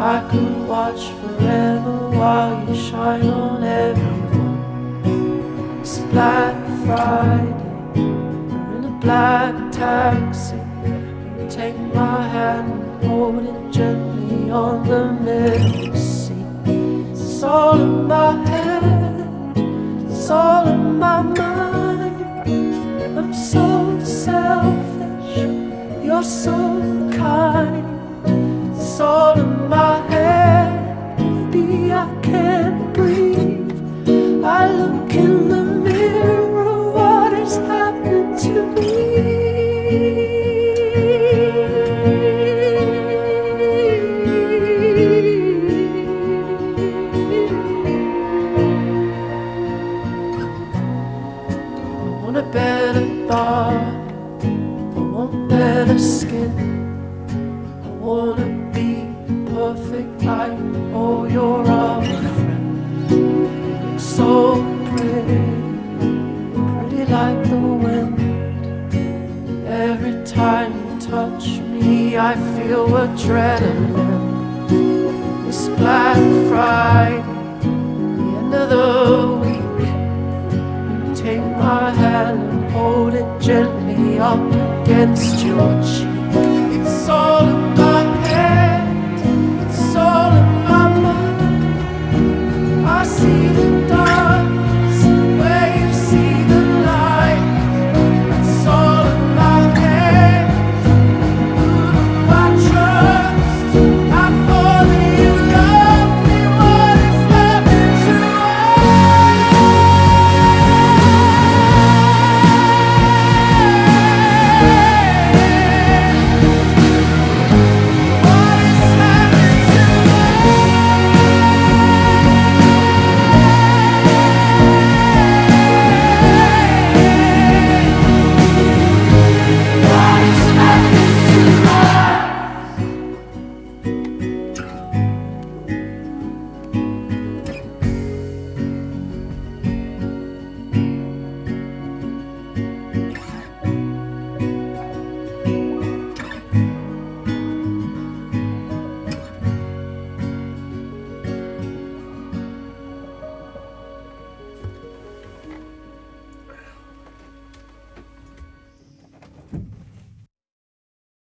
I could watch forever while you shine on everyone. It's Black Friday, we're in a black taxi. You take my hand and hold it gently on the middle seat. It's all in my head, it's all in my mind. I'm so selfish, you're so kind. It's all in my head, baby, I can't breathe. I look in the mirror, what is happening to me? I want a better body, I want better skin. I wanna be perfect like all your other friends. You look so pretty, pretty like the wind. Every time you touch me, I feel adrenaline. It's Black Friday, the end of the week. You take my hand and hold it gently up against your cheek.